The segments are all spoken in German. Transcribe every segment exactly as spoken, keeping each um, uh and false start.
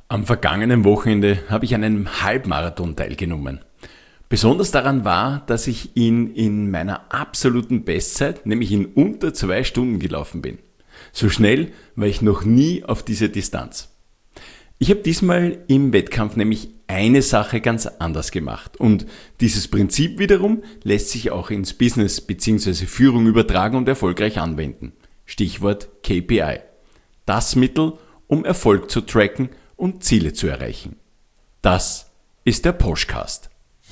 Am vergangenen Wochenende habe ich an einem Halbmarathon teilgenommen. Besonders daran war, dass ich ihn in meiner absoluten Bestzeit, nämlich in unter zwei Stunden gelaufen bin. So schnell war ich noch nie auf dieser Distanz. Ich habe diesmal im Wettkampf nämlich eine Sache ganz anders gemacht und dieses Prinzip wiederum lässt sich auch ins Business bzw. Führung übertragen und erfolgreich anwenden. Stichwort K P I. Das Mittel, um Erfolg zu tracken und Ziele zu erreichen. Das ist der Poschcast.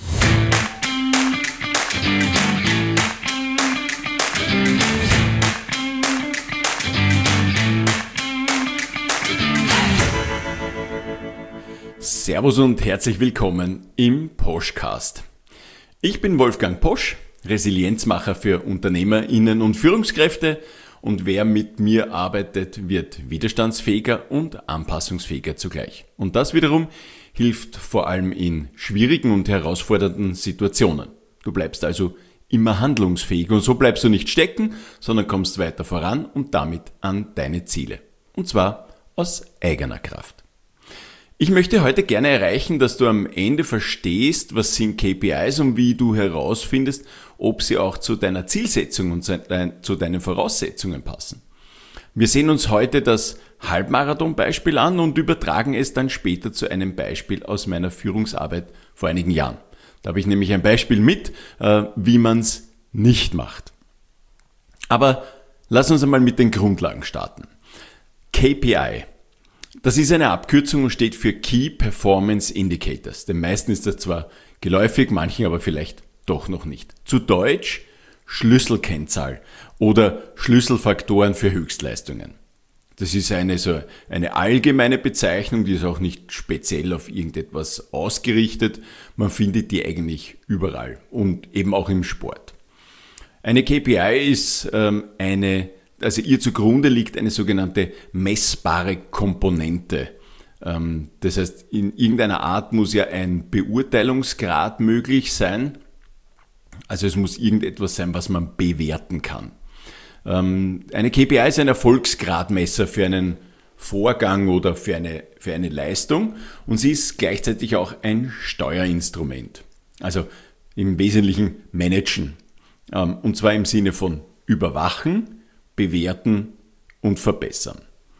Servus und herzlich willkommen im Poschcast. Ich bin Wolfgang Posch, Resilienzmacher für UnternehmerInnen und Führungskräfte, und wer mit mir arbeitet, wird widerstandsfähiger und anpassungsfähiger zugleich. Und das wiederum hilft vor allem in schwierigen und herausfordernden Situationen. Du bleibst also immer handlungsfähig und so bleibst du nicht stecken, sondern kommst weiter voran und damit an deine Ziele. Und zwar aus eigener Kraft. Ich möchte heute gerne erreichen, dass du am Ende verstehst, was sind K P Is und wie du herausfindest, ob sie auch zu deiner Zielsetzung und zu deinen Voraussetzungen passen. Wir sehen uns heute das Halbmarathon-Beispiel an und übertragen es dann später zu einem Beispiel aus meiner Führungsarbeit vor einigen Jahren. Da habe ich nämlich ein Beispiel mit, wie man es nicht macht. Aber lass uns einmal mit den Grundlagen starten. K P I. Das ist eine Abkürzung und steht für Key Performance Indicators. Den meisten ist das zwar geläufig, manchen aber vielleicht doch noch nicht. Zu Deutsch Schlüsselkennzahl oder Schlüsselfaktoren für Höchstleistungen. Das ist eine, so eine allgemeine Bezeichnung, die ist auch nicht speziell auf irgendetwas ausgerichtet. Man findet die eigentlich überall und eben auch im Sport. Eine K P I ist ähm, eine Also ihr zugrunde liegt eine sogenannte messbare Komponente. Das heißt, in irgendeiner Art muss ja ein Beurteilungsgrad möglich sein. Also es muss irgendetwas sein, was man bewerten kann. Eine K P I ist ein Erfolgsgradmesser für einen Vorgang oder für eine, für eine Leistung und sie ist gleichzeitig auch ein Steuerinstrument. Also im Wesentlichen managen. Und zwar im Sinne von überwachen, bewerten und verbessern.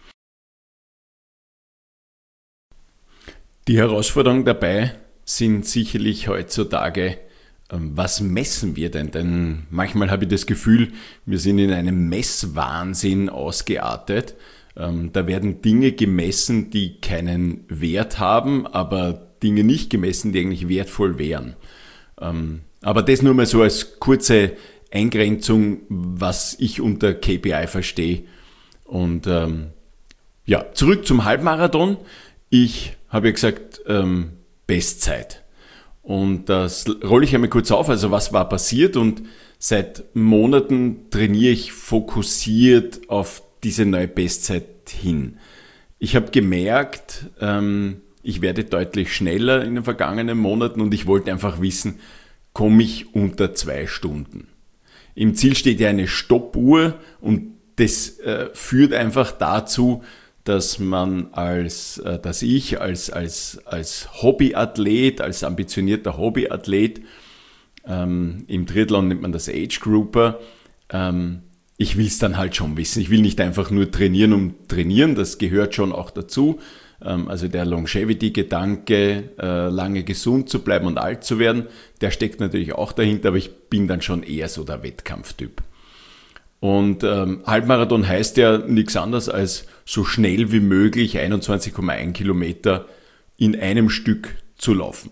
Die Herausforderungen dabei sind sicherlich heutzutage, was messen wir denn? Denn manchmal habe ich das Gefühl, wir sind in einem Messwahnsinn ausgeartet. Da werden Dinge gemessen, die keinen Wert haben, aber Dinge nicht gemessen, die eigentlich wertvoll wären. Aber das nur mal so als kurze Eingrenzung, was ich unter K P I verstehe. Und ähm, ja, zurück zum Halbmarathon. Ich habe ja gesagt, ähm, Bestzeit. Und das rolle ich einmal kurz auf. Also was war passiert? Und seit Monaten trainiere ich fokussiert auf diese neue Bestzeit hin. Ich habe gemerkt, ähm, ich werde deutlich schneller in den vergangenen Monaten und ich wollte einfach wissen, komme ich unter zwei Stunden? Im Ziel steht ja eine Stoppuhr und das äh, führt einfach dazu, dass man als, äh, dass ich als, als, als Hobbyathlet, als ambitionierter Hobbyathlet, ähm, im Triathlon nennt man das Age Grouper, ähm, ich will es dann halt schon wissen. Ich will nicht einfach nur trainieren um trainieren, das gehört schon auch dazu. Ähm, also der Longevity-Gedanke, äh, lange gesund zu bleiben und alt zu werden, der steckt natürlich auch dahinter, aber ich bin dann schon eher so der Wettkampftyp. Und ähm, Halbmarathon heißt ja nichts anderes als so schnell wie möglich einundzwanzig Komma eins Kilometer in einem Stück zu laufen.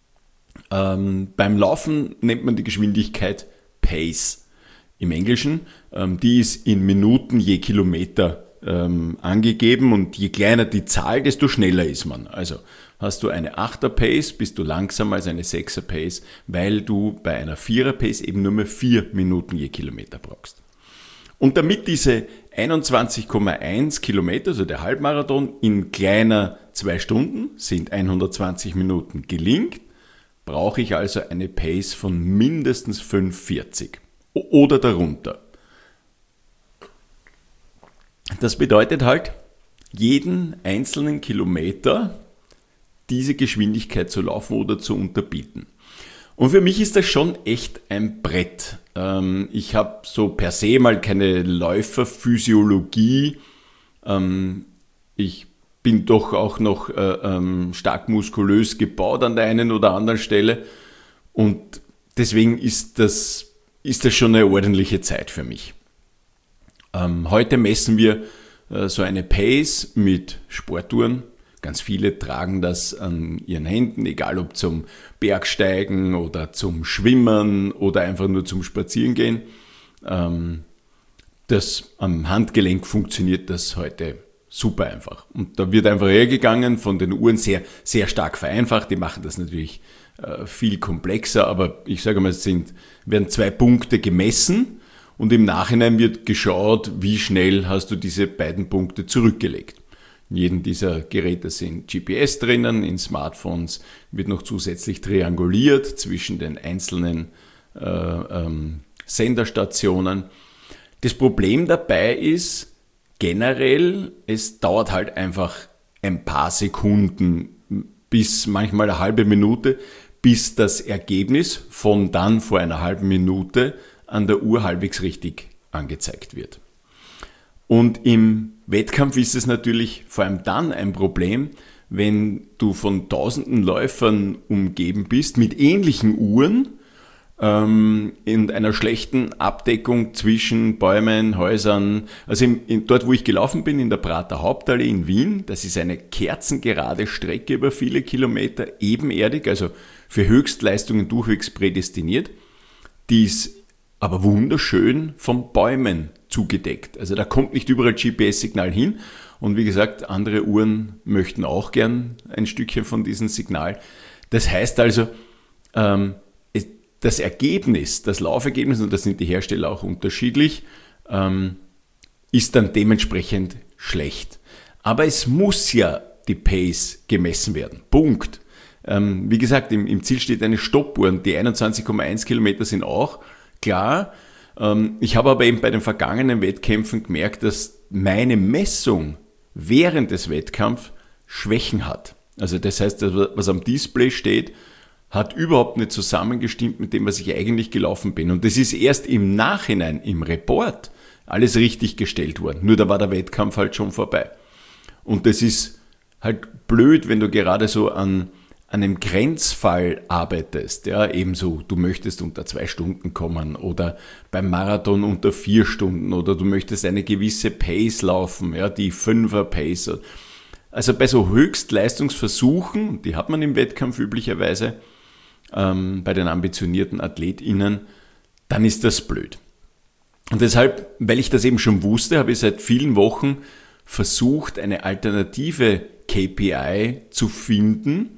Ähm, beim Laufen nennt man die Geschwindigkeit Pace im Englischen. Ähm, die ist in Minuten je Kilometer ähm, angegeben und je kleiner die Zahl, desto schneller ist man. Also hast du eine achter Pace, bist du langsamer als eine sechser Pace, weil du bei einer vierer Pace eben nur mehr vier Minuten je Kilometer brauchst. Und damit diese einundzwanzig Komma eins Kilometer, also der Halbmarathon, in kleiner zwei Stunden, sind hundertzwanzig Minuten gelingt, brauche ich also eine Pace von mindestens fünfundvierzig oder darunter. Das bedeutet halt, jeden einzelnen Kilometer diese Geschwindigkeit zu laufen oder zu unterbieten. Und für mich ist das schon echt ein Brett. Ähm, ich habe so per se mal keine Läuferphysiologie. Ähm, ich bin doch auch noch äh, ähm, stark muskulös gebaut an der einen oder anderen Stelle. Und deswegen ist das, ist das schon eine ordentliche Zeit für mich. Ähm, heute messen wir äh, so eine Pace mit Sportuhren. Ganz viele tragen das an ihren Händen, egal ob zum Bergsteigen oder zum Schwimmen oder einfach nur zum Spazierengehen. Ähm, das am Handgelenk funktioniert das heute super einfach. Und da wird einfach hergegangen, von den Uhren sehr, sehr stark vereinfacht. Die machen das natürlich äh, viel komplexer, aber ich sage mal, es sind, werden zwei Punkte gemessen und im Nachhinein wird geschaut, wie schnell hast du diese beiden Punkte zurückgelegt. In jedem dieser Geräte sind G P S drinnen, in Smartphones wird noch zusätzlich trianguliert zwischen den einzelnen äh, ähm, Senderstationen. Das Problem dabei ist, generell, es dauert halt einfach ein paar Sekunden bis manchmal eine halbe Minute, bis das Ergebnis von dann vor einer halben Minute an der Uhr halbwegs richtig angezeigt wird. Und im Wettkampf ist es natürlich vor allem dann ein Problem, wenn du von tausenden Läufern umgeben bist mit ähnlichen Uhren ähm, in einer schlechten Abdeckung zwischen Bäumen, Häusern. Also in, in, dort, wo ich gelaufen bin, in der Prater Hauptallee in Wien, das ist eine kerzengerade Strecke über viele Kilometer, ebenerdig, also für Höchstleistungen durchwegs prädestiniert. Die ist aber wunderschön von Bäumen zugedeckt. Also da kommt nicht überall G P S-Signal hin. Und wie gesagt, andere Uhren möchten auch gern ein Stückchen von diesem Signal. Das heißt also, ähm, das Ergebnis, das Laufergebnis, und da sind die Hersteller auch unterschiedlich, ähm, ist dann dementsprechend schlecht. Aber es muss ja die Pace gemessen werden. Punkt. Ähm, wie gesagt, im, im Ziel steht eine Stoppuhr und die einundzwanzig Komma eins Kilometer sind auch klar. Ich habe aber eben bei den vergangenen Wettkämpfen gemerkt, dass meine Messung während des Wettkampfs Schwächen hat. Also das heißt, was am Display steht, hat überhaupt nicht zusammengestimmt mit dem, was ich eigentlich gelaufen bin. Und das ist erst im Nachhinein, im Report, alles richtig gestellt worden. Nur da war der Wettkampf halt schon vorbei. Und das ist halt blöd, wenn du gerade so an an einem Grenzfall arbeitest, ja, ebenso, du möchtest unter zwei Stunden kommen oder beim Marathon unter vier Stunden oder du möchtest eine gewisse Pace laufen, ja, die Fünfer-Pace. Also bei so Höchstleistungsversuchen, die hat man im Wettkampf üblicherweise, ähm, bei den ambitionierten AthletInnen, dann ist das blöd. Und deshalb, weil ich das eben schon wusste, habe ich seit vielen Wochen versucht, eine alternative K P I zu finden,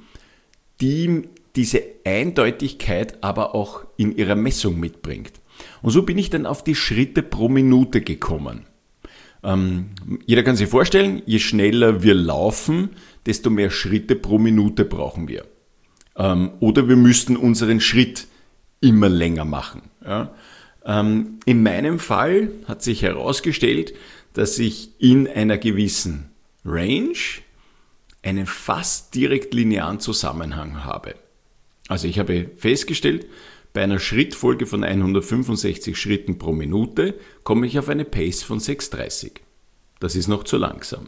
die diese Eindeutigkeit aber auch in ihrer Messung mitbringt. Und so bin ich dann auf die Schritte pro Minute gekommen. Ähm, jeder kann sich vorstellen, je schneller wir laufen, desto mehr Schritte pro Minute brauchen wir. Ähm, oder wir müssten unseren Schritt immer länger machen. Ja? Ähm, in meinem Fall hat sich herausgestellt, dass ich in einer gewissen Range einen fast direkt linearen Zusammenhang habe. Also ich habe festgestellt, bei einer Schrittfolge von hundertfünfundsechzig Schritten pro Minute komme ich auf eine Pace von sechs Komma dreißig. Das ist noch zu langsam.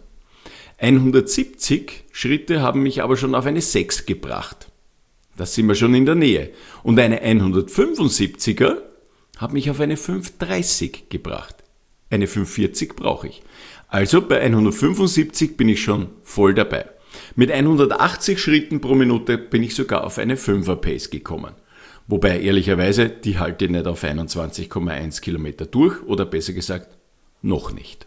hundertsiebzig Schritte haben mich aber schon auf eine sechs gebracht. Das sind wir schon in der Nähe. Und eine hundertfünfundsiebziger hat mich auf eine fünf Komma dreißig gebracht. Eine fünf Komma vierzig brauche ich. Also bei hundertfünfundsiebzig bin ich schon voll dabei. Mit hundertachtzig Schritten pro Minute bin ich sogar auf eine fünfer Pace gekommen. Wobei ehrlicherweise, die halte ich nicht auf einundzwanzig Komma eins Kilometer durch oder besser gesagt, noch nicht.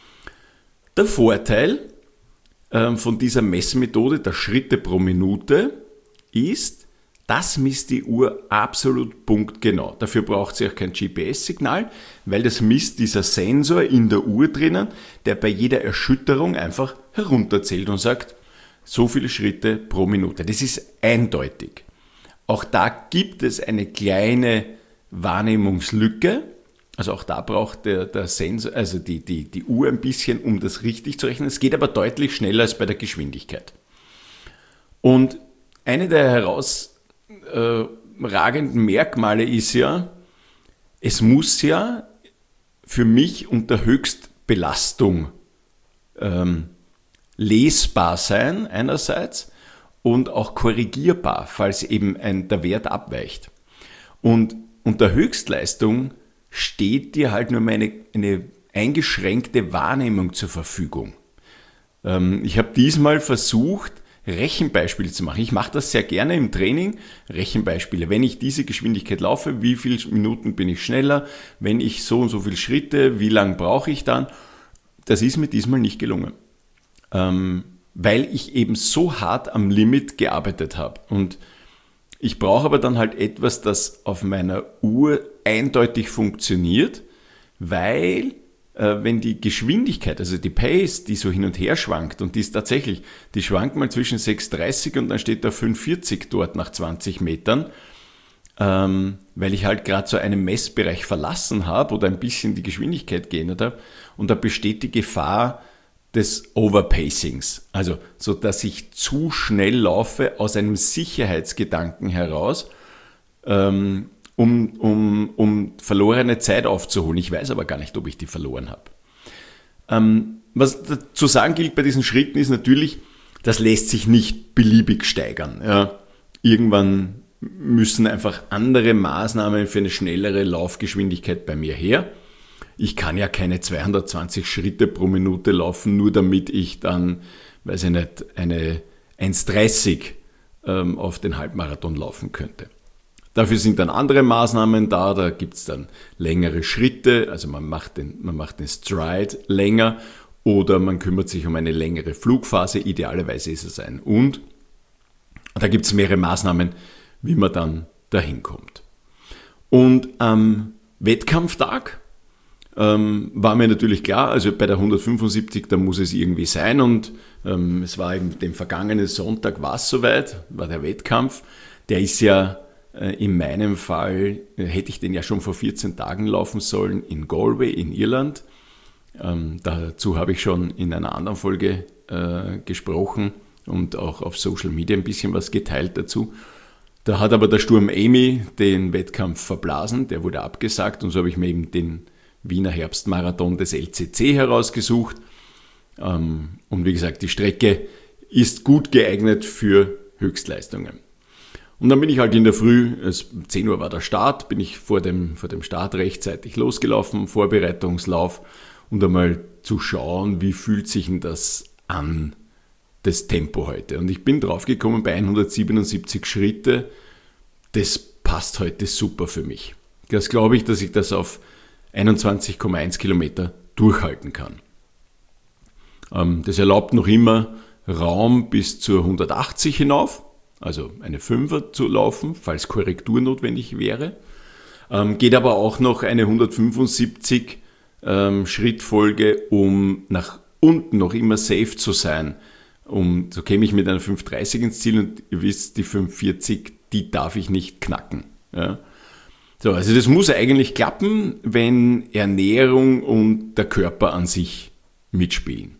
Der Vorteil äh, von dieser Messmethode der Schritte pro Minute ist, das misst die Uhr absolut punktgenau. Dafür braucht sie auch kein G P S-Signal, weil das misst dieser Sensor in der Uhr drinnen, der bei jeder Erschütterung einfach herunterzählt und sagt, so viele Schritte pro Minute. Das ist eindeutig. Auch da gibt es eine kleine Wahrnehmungslücke. Also auch da braucht der, der Sensor, also die, die, die Uhr ein bisschen, um das richtig zu rechnen. Es geht aber deutlich schneller als bei der Geschwindigkeit. Und eine der herausragenden Merkmale ist ja, es muss ja für mich unter Höchstbelastung ähm, lesbar sein einerseits und auch korrigierbar, falls eben ein, der Wert abweicht. Und unter Höchstleistung steht dir halt nur eine, eine eingeschränkte Wahrnehmung zur Verfügung. Ähm, ich habe diesmal versucht, Rechenbeispiele zu machen. Ich mache das sehr gerne im Training, Rechenbeispiele. Wenn ich diese Geschwindigkeit laufe, wie viele Minuten bin ich schneller? Wenn ich so und so viele Schritte, wie lange brauche ich dann? Das ist mir diesmal nicht gelungen, ähm, weil ich eben so hart am Limit gearbeitet habe. Und ich brauche aber dann halt etwas, das auf meiner Uhr eindeutig funktioniert, weil wenn die Geschwindigkeit, also die Pace, die so hin und her schwankt, und die ist tatsächlich, die schwankt mal zwischen sechs dreißig und dann steht da fünf vierzig dort nach zwanzig Metern, ähm, weil ich halt gerade so einen Messbereich verlassen habe oder ein bisschen die Geschwindigkeit geändert habe, und da besteht die Gefahr des Overpacings, also so, dass ich zu schnell laufe aus einem Sicherheitsgedanken heraus, ähm, Um, um, um verlorene Zeit aufzuholen. Ich weiß aber gar nicht, ob ich die verloren habe. Ähm, was zu sagen gilt bei diesen Schritten ist natürlich, das lässt sich nicht beliebig steigern. Ja. Irgendwann müssen einfach andere Maßnahmen für eine schnellere Laufgeschwindigkeit bei mir her. Ich kann ja keine zweihundertzwanzig Schritte pro Minute laufen, nur damit ich dann, weiß ich nicht, eine eins dreißig ähm, auf den Halbmarathon laufen könnte. Dafür sind dann andere Maßnahmen da, da gibt es dann längere Schritte, also man macht, den, man macht den Stride länger oder man kümmert sich um eine längere Flugphase, idealerweise ist es ein und. Da gibt es mehrere Maßnahmen, wie man dann dahin kommt. Und am Wettkampftag ähm, war mir natürlich klar, also bei der hundertfünfundsiebzig, da muss es irgendwie sein, und ähm, es war eben den vergangenen Sonntag war es soweit, war der Wettkampf, der ist ja in meinem Fall, hätte ich den ja schon vor vierzehn Tagen laufen sollen in Galway in Irland. Ähm, dazu habe ich schon in einer anderen Folge äh, gesprochen und auch auf Social Media ein bisschen was geteilt dazu. Da hat aber der Sturm Amy den Wettkampf verblasen, der wurde abgesagt, und so habe ich mir eben den Wiener Herbstmarathon des L C C herausgesucht. Ähm, und wie gesagt, die Strecke ist gut geeignet für Höchstleistungen. Und dann bin ich halt in der Früh, es, zehn Uhr war der Start, bin ich vor dem, vor dem Start rechtzeitig losgelaufen, Vorbereitungslauf, um einmal zu schauen, wie fühlt sich denn das an, das Tempo heute. Und ich bin draufgekommen bei hundertsiebenundsiebzig Schritte, das passt heute super für mich. Das glaube ich, dass ich das auf einundzwanzig Komma eins Kilometer durchhalten kann. Ähm, das erlaubt noch immer Raum bis zur hundertachtzig hinauf, also eine Fünfer zu laufen, falls Korrektur notwendig wäre. Ähm, geht aber auch noch eine hundertfünfundsiebzig ähm, Schrittfolge, um nach unten noch immer safe zu sein. Um, so käme ich mit einer fünf dreißig ins Ziel, und ihr wisst, die fünf vierzig, die darf ich nicht knacken. Ja. So, also das muss eigentlich klappen, wenn Ernährung und der Körper an sich mitspielen.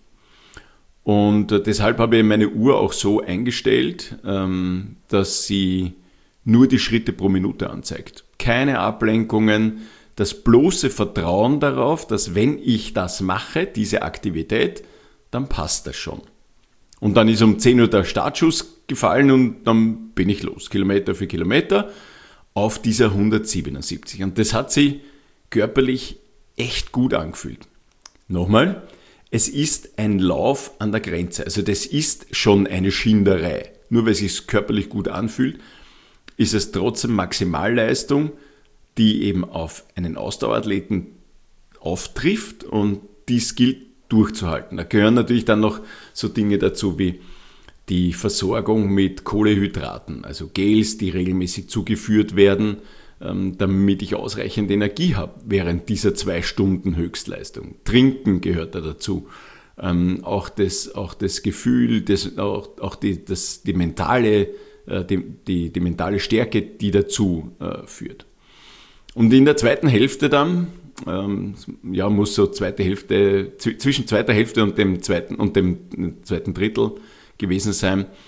Und deshalb habe ich meine Uhr auch so eingestellt, dass sie nur die Schritte pro Minute anzeigt. Keine Ablenkungen, das bloße Vertrauen darauf, dass wenn ich das mache, diese Aktivität, dann passt das schon. Und dann ist um zehn Uhr der Startschuss gefallen und dann bin ich los, Kilometer für Kilometer, auf dieser hundertsiebenundsiebzig. Und das hat sich körperlich echt gut angefühlt. Nochmal, es ist ein Lauf an der Grenze. Also das ist schon eine Schinderei. Nur weil es sich körperlich gut anfühlt, ist es trotzdem Maximalleistung, die eben auf einen Ausdauerathleten auftrifft, und dies gilt durchzuhalten. Da gehören natürlich dann noch so Dinge dazu wie die Versorgung mit Kohlenhydraten, also Gels, die regelmäßig zugeführt werden, damit ich ausreichend Energie habe während dieser zwei Stunden Höchstleistung. Trinken gehört da dazu. Ähm, auch, das, auch das Gefühl, das, auch, auch die, das, die, mentale, äh, die, die, die mentale Stärke, die dazu äh, führt. Und in der zweiten Hälfte dann, ähm, ja, muss so zweite Hälfte, zwischen zweiter Hälfte und dem zweiten, und dem zweiten Drittel gewesen sein,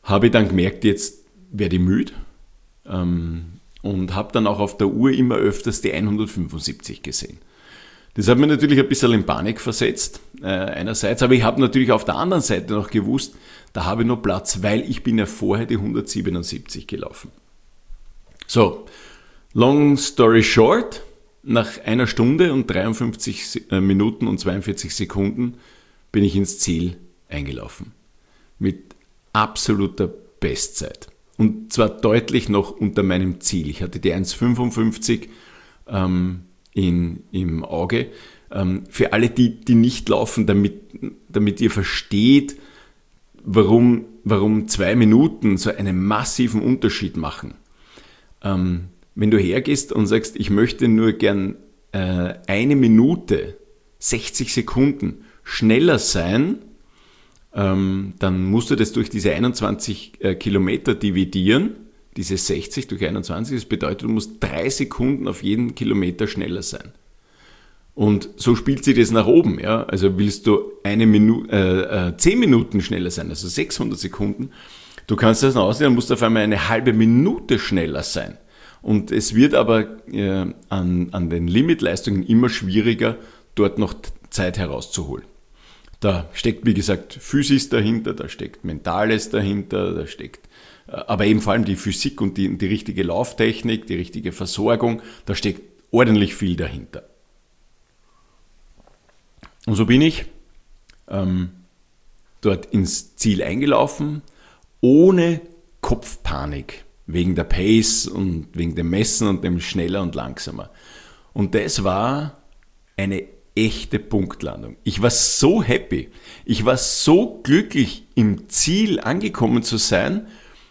habe ich dann gemerkt, jetzt werde ich müde ähm, und habe dann auch auf der Uhr immer öfters die hundertfünfundsiebzig gesehen. Das hat mich natürlich ein bisschen in Panik versetzt, äh, einerseits, aber ich habe natürlich auf der anderen Seite noch gewusst, da habe ich noch Platz, weil ich bin ja vorher die hundertsiebenundsiebzig gelaufen. So, long story short, nach einer Stunde und dreiundfünfzig Minuten und zweiundvierzig Sekunden bin ich ins Ziel eingelaufen. Mit absoluter Bestzeit. Und zwar deutlich noch unter meinem Ziel. Ich hatte die eins fünfundfünfzig ähm, in, im Auge. Ähm, für alle, die, die nicht laufen, damit, damit ihr versteht, warum, warum zwei Minuten so einen massiven Unterschied machen. Ähm, wenn du hergehst und sagst, ich möchte nur gern äh, eine Minute, sechzig Sekunden schneller sein, ähm, dann musst du das durch diese einundzwanzig äh, Kilometer dividieren, diese sechzig durch einundzwanzig, das bedeutet, du musst drei Sekunden auf jeden Kilometer schneller sein. Und so spielt sich das nach oben, ja. Also willst du eine Minute, äh, äh, zehn Minuten schneller sein, also sechshundert Sekunden, du kannst das aussehen, dann musst du auf einmal eine halbe Minute schneller sein. Und es wird aber äh, an, an den Limitleistungen immer schwieriger, dort noch Zeit herauszuholen. Da steckt, wie gesagt, Physis dahinter, da steckt Mentales dahinter, da steckt äh, aber eben vor allem die Physik und die, die richtige Lauftechnik, die richtige Versorgung, da steckt ordentlich viel dahinter. Und so bin ich ähm, dort ins Ziel eingelaufen, ohne Kopfpanik. Wegen der Pace und wegen dem Messen und dem schneller und langsamer. Und das war eine echte Punktlandung. Ich war so happy. Ich war so glücklich, im Ziel angekommen zu sein.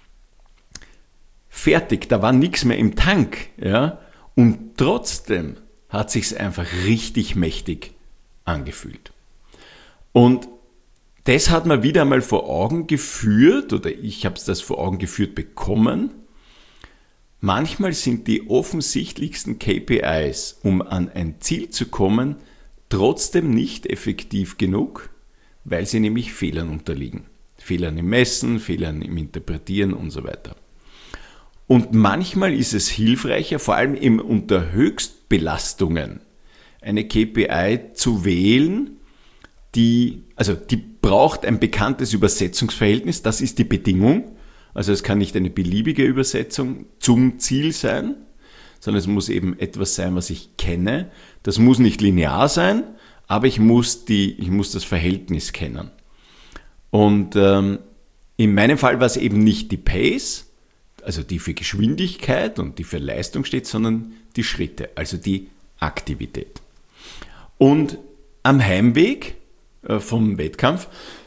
Fertig, da war nichts mehr im Tank. Ja? Und trotzdem hat sich's einfach richtig mächtig angefühlt. Und das hat mir wieder einmal vor Augen geführt, oder ich habe es das vor Augen geführt bekommen. Manchmal sind die offensichtlichsten K P Is, um an ein Ziel zu kommen, trotzdem nicht effektiv genug, weil sie nämlich Fehlern unterliegen. Fehlern im Messen, Fehlern im Interpretieren und so weiter. Und manchmal ist es hilfreicher, vor allem eben unter Höchstbelastungen, eine K P I zu wählen, die, also die braucht ein bekanntes Übersetzungsverhältnis, das ist die Bedingung. Also es kann nicht eine beliebige Übersetzung zum Ziel sein, sondern es muss eben etwas sein, was ich kenne. Das muss nicht linear sein, aber ich muss, die, ich muss das Verhältnis kennen. Und ähm, in meinem Fall war es eben nicht die Pace, also die für Geschwindigkeit und die für Leistung steht, sondern die Schritte, also die Aktivität. Und am Heimweg äh, vom Wettkampf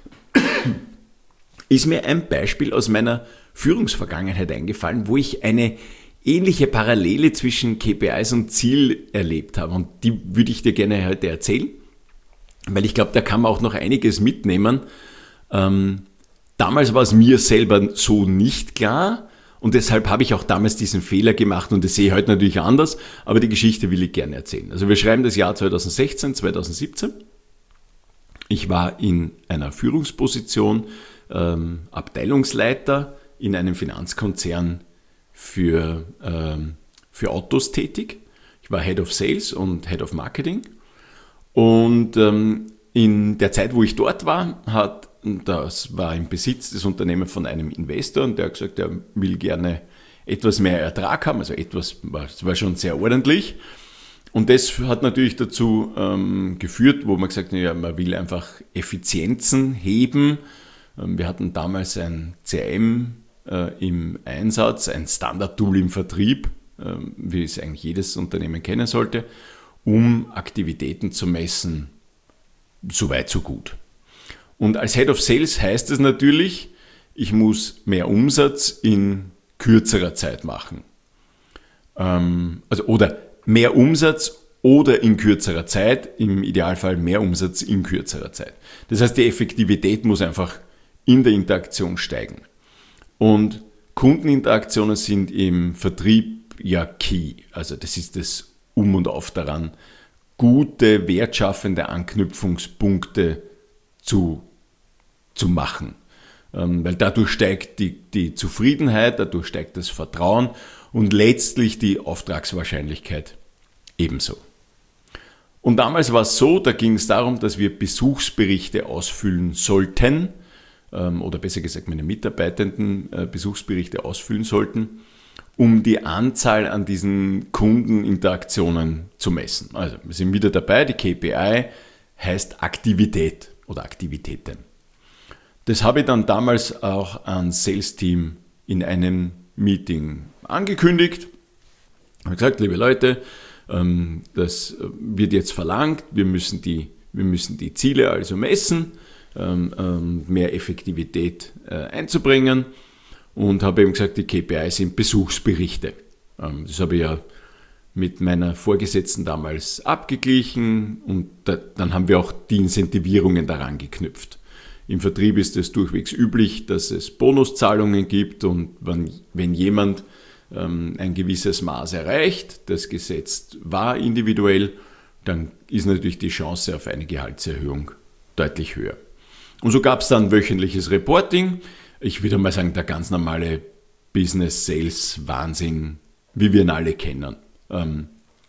ist mir ein Beispiel aus meiner Führungsvergangenheit eingefallen, wo ich eine ähnliche Parallele zwischen K P Is und Ziel erlebt habe. Und die würde ich dir gerne heute erzählen, weil ich glaube, da kann man auch noch einiges mitnehmen. Ähm, damals war es mir selber so nicht klar und deshalb habe ich auch damals diesen Fehler gemacht und das sehe ich heute natürlich anders, aber die Geschichte will ich gerne erzählen. Also wir schreiben das Jahr zweitausendsechzehn, zweitausendsiebzehn. Ich war in einer Führungsposition, ähm, Abteilungsleiter in einem Finanzkonzern für, ähm, für Autos tätig. Ich war Head of Sales und Head of Marketing. Und ähm, in der Zeit, wo ich dort war, hat, das war im Besitz des Unternehmens von einem Investor und der hat gesagt, er will gerne etwas mehr Ertrag haben, also etwas, das war schon sehr ordentlich. Und das hat natürlich dazu ähm, geführt, wo man gesagt hat, ja, man will einfach Effizienzen heben. Ähm, wir hatten damals ein C R M äh, im Einsatz, ein Standard-Tool im Vertrieb, äh, wie es eigentlich jedes Unternehmen kennen sollte, um Aktivitäten zu messen, so weit, so gut. Und als Head of Sales heißt es natürlich, ich muss mehr Umsatz in kürzerer Zeit machen. Ähm, also, oder mehr Umsatz oder in kürzerer Zeit, im Idealfall mehr Umsatz in kürzerer Zeit. Das heißt, die Effektivität muss einfach in der Interaktion steigen. Und Kundeninteraktionen sind im Vertrieb ja key. Also das ist das Um und Auf daran, gute, wertschaffende Anknüpfungspunkte zu, zu machen. weil dadurch steigt die, die Zufriedenheit, dadurch steigt das Vertrauen und letztlich die Auftragswahrscheinlichkeit ebenso. Und damals war es so, da ging es darum, dass wir Besuchsberichte ausfüllen sollten, oder besser gesagt meine Mitarbeitenden Besuchsberichte ausfüllen sollten, um die Anzahl an diesen Kundeninteraktionen zu messen. Also wir sind wieder dabei, die K P I heißt Aktivität oder Aktivitäten. Das habe ich dann damals auch ans Sales-Team in einem Meeting angekündigt. Ich habe gesagt, liebe Leute, das wird jetzt verlangt, wir müssen die, wir müssen die Ziele also messen, mehr Effektivität einzubringen und habe eben gesagt, die K P I sind Besuchsberichte. Das habe ich ja mit meiner Vorgesetzten damals abgeglichen und dann haben wir auch die Incentivierungen daran geknüpft. Im Vertrieb ist es durchwegs üblich, dass es Bonuszahlungen gibt und wenn, wenn jemand ähm, ein gewisses Maß erreicht, das gesetzt war individuell, dann ist natürlich die Chance auf eine Gehaltserhöhung deutlich höher. Und so gab es dann wöchentliches Reporting. Ich würde mal sagen, der ganz normale Business-Sales-Wahnsinn, wie wir ihn alle kennen. Ähm,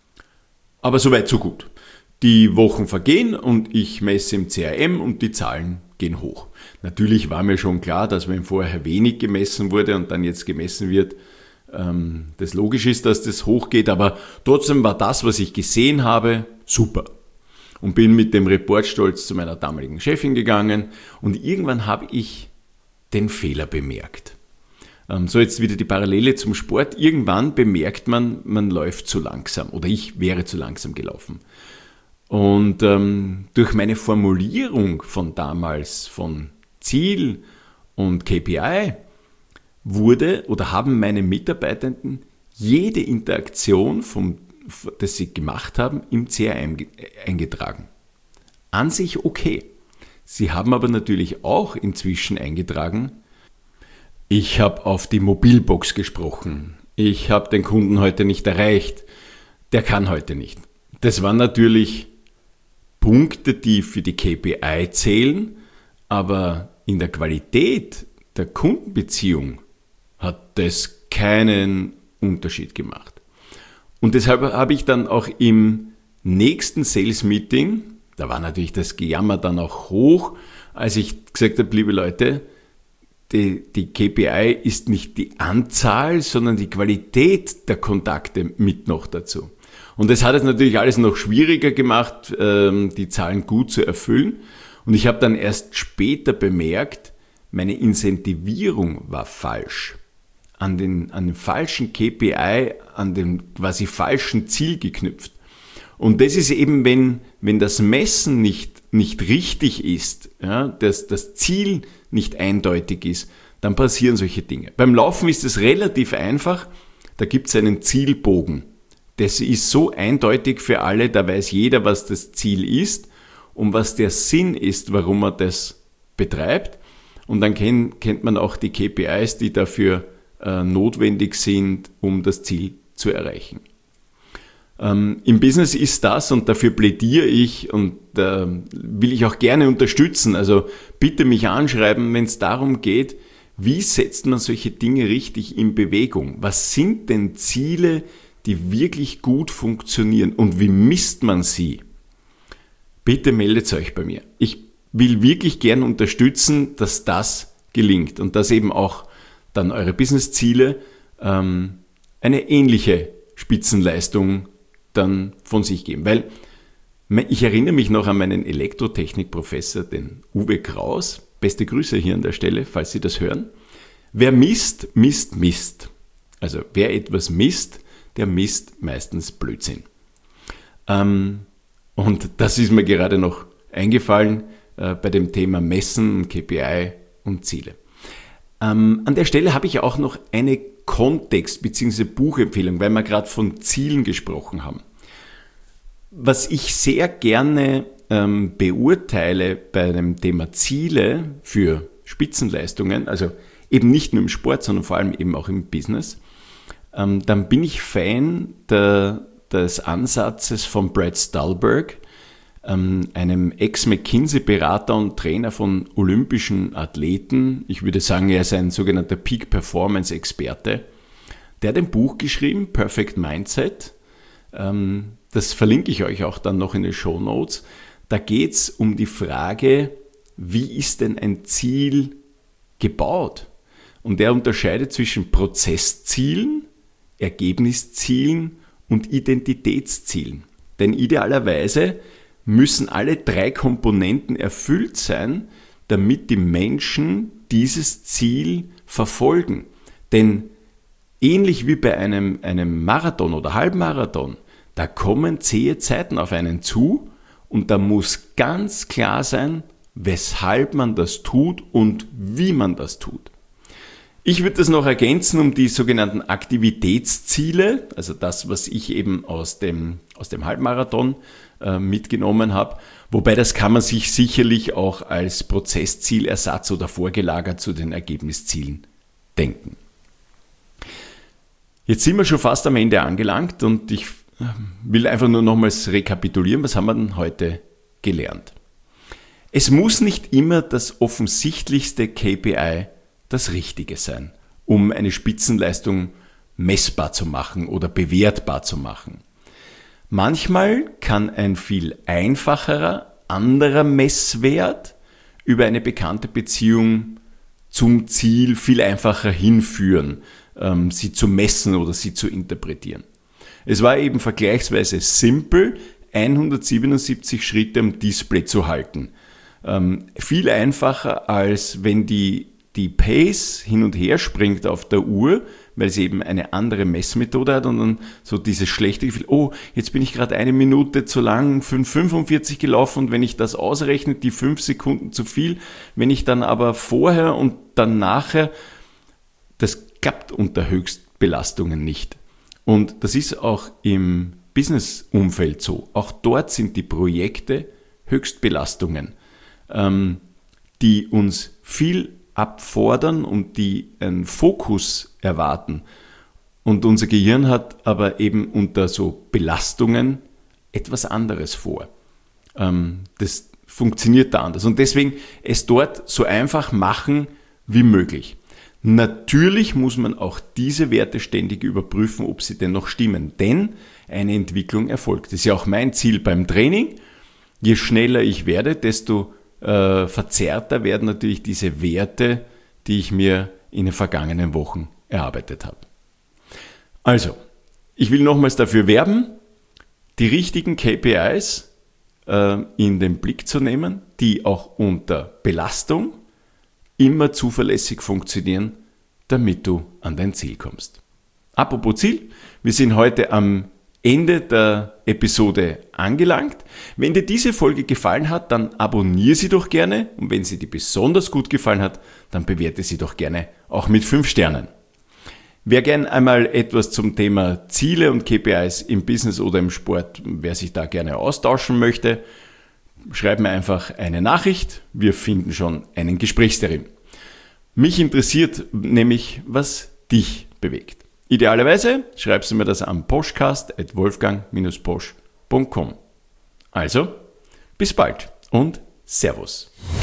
aber soweit so gut. Die Wochen vergehen und ich messe im C R M und die Zahlen gehen hoch. Natürlich war mir schon klar, dass wenn vorher wenig gemessen wurde und dann jetzt gemessen wird, ähm, das logisch ist, dass das hochgeht, aber trotzdem war das, was ich gesehen habe, super. Und bin mit dem Report stolz zu meiner damaligen Chefin gegangen und irgendwann habe ich den Fehler bemerkt. Ähm, so jetzt wieder die Parallele zum Sport. Irgendwann bemerkt man, man läuft zu langsam oder ich wäre zu langsam gelaufen. Und ähm, durch meine Formulierung von damals, von Ziel und K P I, wurde oder haben meine Mitarbeitenden jede Interaktion, vom, das sie gemacht haben, im C R M eingetragen. An sich okay. Sie haben aber natürlich auch inzwischen eingetragen, ich habe auf die Mobilbox gesprochen, ich habe den Kunden heute nicht erreicht, der kann heute nicht. Das waren natürlich Punkte, die für die K P I zählen, aber in der Qualität der Kundenbeziehung hat das keinen Unterschied gemacht. Und deshalb habe ich dann auch im nächsten Sales-Meeting, da war natürlich das Gejammer dann auch hoch, als ich gesagt habe, liebe Leute, die, die K P I ist nicht die Anzahl, sondern die Qualität der Kontakte mit noch dazu. Und das hat es natürlich alles noch schwieriger gemacht, die Zahlen gut zu erfüllen. Und ich habe dann erst später bemerkt, meine Incentivierung war falsch. An den, an den falschen K P I, an dem quasi falschen Ziel geknüpft. Und das ist eben, wenn, wenn das Messen nicht, nicht richtig ist, ja, dass das Ziel nicht eindeutig ist, dann passieren solche Dinge. Beim Laufen ist es relativ einfach, da gibt es einen Zielbogen. Das ist so eindeutig für alle, da weiß jeder, was das Ziel ist und was der Sinn ist, warum man das betreibt. Und dann kennt, kennt man auch die K P Is, die dafür äh, notwendig sind, um das Ziel zu erreichen. Ähm, im Business ist das, und dafür plädiere ich und äh, will ich auch gerne unterstützen, also bitte mich anschreiben, wenn es darum geht, wie setzt man solche Dinge richtig in Bewegung? Was sind denn Ziele, die wirklich gut funktionieren und wie misst man sie? Bitte meldet euch bei mir. Ich will wirklich gern unterstützen, dass das gelingt und dass eben auch dann eure Businessziele ähm, eine ähnliche Spitzenleistung dann von sich geben. Weil ich erinnere mich noch an meinen Elektrotechnikprofessor, den Uwe Kraus. Beste Grüße hier an der Stelle, falls Sie das hören. Wer misst, misst, misst. Also wer etwas misst, der misst meistens Blödsinn. Ähm, und das ist mir gerade noch eingefallen äh, bei dem Thema Messen, K P I und Ziele. Ähm, an der Stelle habe ich auch noch eine Kontext- bzw. Buchempfehlung, weil wir gerade von Zielen gesprochen haben. Was ich sehr gerne ähm, beurteile bei dem Thema Ziele für Spitzenleistungen, also eben nicht nur im Sport, sondern vor allem eben auch im Business, ähm, dann bin ich Fan der, des Ansatzes von Brad Stulberg, ähm, einem Ex-McKinsey-Berater und Trainer von olympischen Athleten. Ich würde sagen, er ist ein sogenannter Peak-Performance-Experte. Der hat ein Buch geschrieben, Perfect Mindset. Ähm, das verlinke ich euch auch dann noch in den Shownotes. Da geht es um die Frage, wie ist denn ein Ziel gebaut? Und er unterscheidet zwischen Prozesszielen, Ergebniszielen und Identitätszielen. Denn idealerweise müssen alle drei Komponenten erfüllt sein, damit die Menschen dieses Ziel verfolgen. Denn ähnlich wie bei einem, einem Marathon oder Halbmarathon, da kommen zähe Zeiten auf einen zu und da muss ganz klar sein, weshalb man das tut und wie man das tut. Ich würde das noch ergänzen um die sogenannten Aktivitätsziele, also das, was ich eben aus dem, aus dem Halbmarathon äh, mitgenommen habe. Wobei das kann man sich sicherlich auch als Prozesszielersatz oder vorgelagert zu den Ergebniszielen denken. Jetzt sind wir schon fast am Ende angelangt und ich will einfach nur nochmals rekapitulieren, was haben wir denn heute gelernt? Es muss nicht immer das offensichtlichste K P I das Richtige sein, um eine Spitzenleistung messbar zu machen oder bewertbar zu machen. Manchmal kann ein viel einfacherer, anderer Messwert über eine bekannte Beziehung zum Ziel viel einfacher hinführen, ähm, sie zu messen oder sie zu interpretieren. Es war eben vergleichsweise simpel, hundertsiebenundsiebzig Schritte am Display zu halten. Ähm, viel einfacher, als wenn die die Pace hin und her springt auf der Uhr, weil sie eben eine andere Messmethode hat und dann so dieses schlechte Gefühl, oh, jetzt bin ich gerade eine Minute zu lang, fünf fünfundvierzig gelaufen und wenn ich das ausrechne, die fünf Sekunden zu viel, wenn ich dann aber vorher und dann nachher, das klappt unter Höchstbelastungen nicht. Und das ist auch im Business-Umfeld so. Auch dort sind die Projekte Höchstbelastungen, ähm, die uns viel abfordern und die einen Fokus erwarten. Und unser Gehirn hat aber eben unter so Belastungen etwas anderes vor. Ähm, das funktioniert da anders. Und deswegen es dort so einfach machen wie möglich. Natürlich muss man auch diese Werte ständig überprüfen, ob sie denn noch stimmen. Denn eine Entwicklung erfolgt. Das ist ja auch mein Ziel beim Training. Je schneller ich werde, desto Äh, verzerrter werden natürlich diese Werte, die ich mir in den vergangenen Wochen erarbeitet habe. Also, ich will nochmals dafür werben, die richtigen K P Is äh, in den Blick zu nehmen, die auch unter Belastung immer zuverlässig funktionieren, damit du an dein Ziel kommst. Apropos Ziel, wir sind heute am Ende der Episode angelangt. Wenn dir diese Folge gefallen hat, dann abonniere sie doch gerne und wenn sie dir besonders gut gefallen hat, dann bewerte sie doch gerne auch mit fünf Sternen. Wer gern einmal etwas zum Thema Ziele und K P Is im Business oder im Sport, wer sich da gerne austauschen möchte, schreib mir einfach eine Nachricht. Wir finden schon einen Gesprächstermin. Mich interessiert nämlich, was dich bewegt. Idealerweise schreibst du mir das an poschcast at wolfgang dash posch punkt com. Also, bis bald und Servus.